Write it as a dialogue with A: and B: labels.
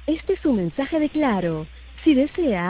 A: Este es un mensaje de Claro. Si desea